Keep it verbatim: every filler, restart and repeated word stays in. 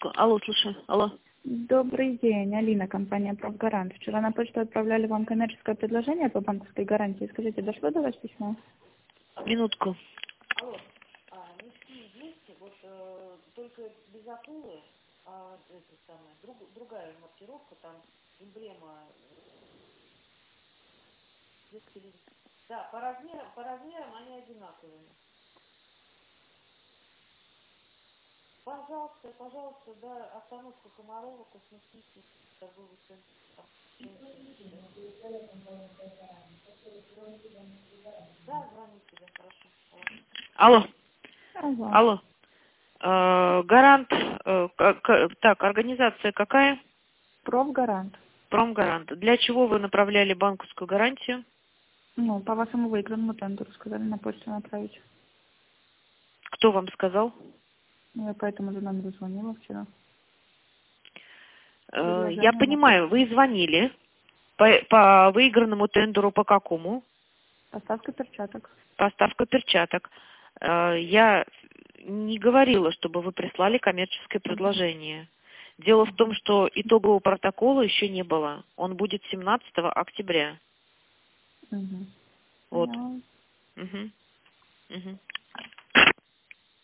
минутку. Алло, слушаю. Алло. Добрый день, Алина, компания «Профгарант». Вчера на почту отправляли вам коммерческое предложение по банковской гарантии. Скажите, дошло до вас письмо? Минутку. Алло, а, мы с ним вместе, вот э, только без акулы, а это самое, друг, другая маркировка, там эмблема. э, Да, по размерам, по размерам они одинаковые. Пожалуйста, пожалуйста, да, остановка Комарова, косметический торговый центр. Там, да, звоните, да, хорошо. Алло. Алло. Алло. Э, гарант. э, к- к- так, организация какая? «Профгарант». Промгарант. Для чего вы направляли банковскую гарантию? Ну, по вашему выигранному тендеру сказали на почту направить. Кто вам сказал? Ну, я поэтому за номер звонила вчера. Э, Предложение я на понимаю, вы звонили по, по выигранному тендеру по какому? поставку перчаток. Поставка перчаток. Э, я не говорила, чтобы вы прислали коммерческое предложение. Дело в том, что итогового протокола еще не было. Он будет семнадцатого октября. Угу. Вот. Ну, Угу. Угу.